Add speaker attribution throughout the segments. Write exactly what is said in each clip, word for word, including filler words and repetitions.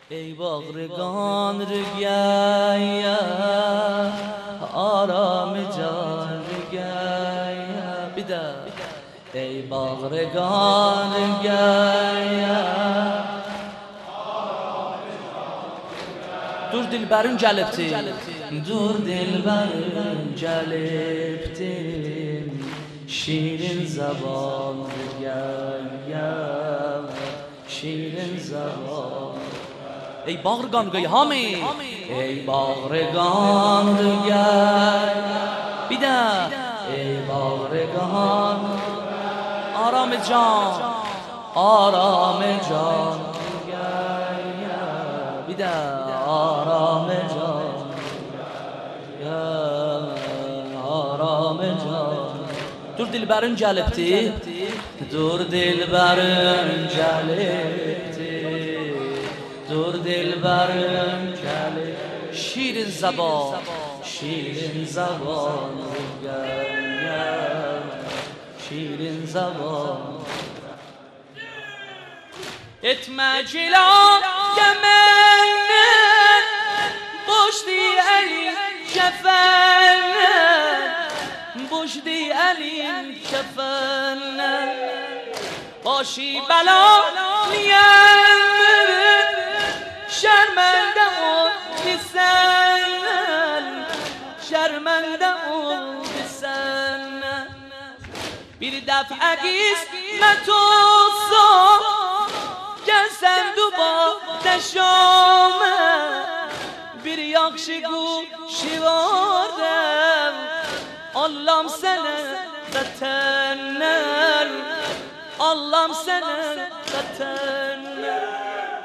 Speaker 1: ای باغرگان رگیا آرام جان رگیا بیدا ای باغرگان رگیا دور دلبرون جلبتیم دور دلبرون جلبتیم شیرین زبان رگیا شیرین زبان ای باغرگان گوی هامی ای باغرگان گوی بیدا ای باغرگان آرام جان آرام جان بیدا آرام جان آرام جان دور دلبرون جلبتی دور دلبرون جلبتی دور دلبرم کله شیرین زبان شیرین زبان شیرین زبان اتمجلا گمنه بشتی علی کفنه بشتی علی کفنه باشی بلا نیمه شرمنده و بسنن شرمنده و بسنن bir دفعگیز متوسا گسند و با نشامه bir yakşigu şivarem Allah'ım sene zatenler Allah'ım sene zatenler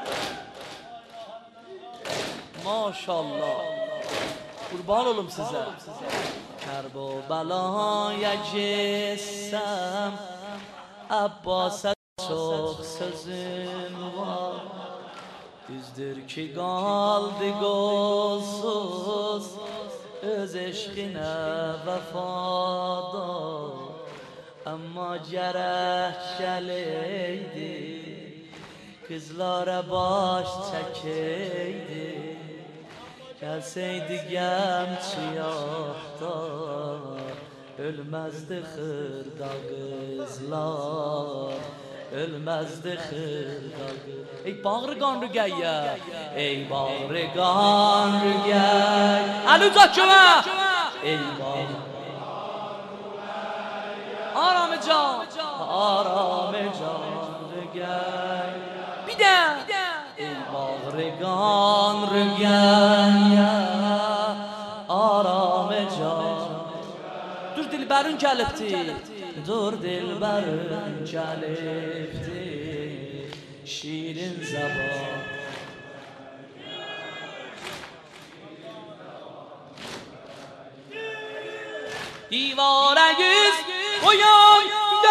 Speaker 1: Maşallah kurban olum size Kerb و بلای جسم Abbas çok sözüm var Üzdür ki kaldı golsuz Öz eşkine vefada Ama gerekçeliydi Kızlara baş çekeydi Gelseydi gemçiyahta Ölmezdi hırda kızlar Ölmezdi hırda kızlar Ey bağırgan rügeyye Ey bağırgan rügeyye Ali uzat şuna Ey bağırgan Aram can Aram can rügeyye Bir de Ey bağırgan rügeyye Aram can Dur dilberun gelipti Dur dilberun gelipti Şirin zaman Divara yüz koyan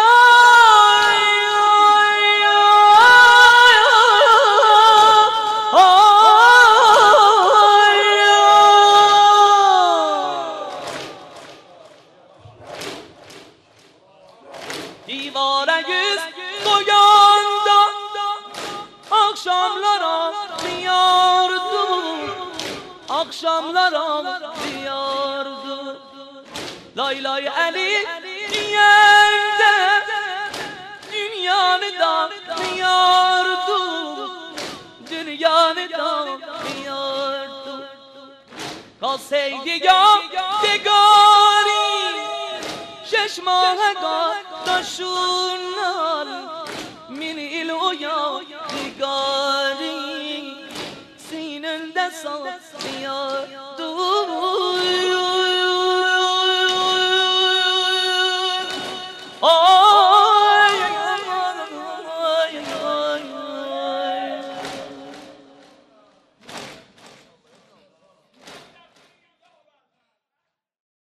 Speaker 1: Divara yüz koyanda Akşamlara diyardı Akşamlara diyardı Lay lay Ali diyende Dünyanı da diyardı Dünyanı da diyardı Kalsaydı ya degari شش ماه داشونال من ایلویا نگاری سینن دسا بیار دو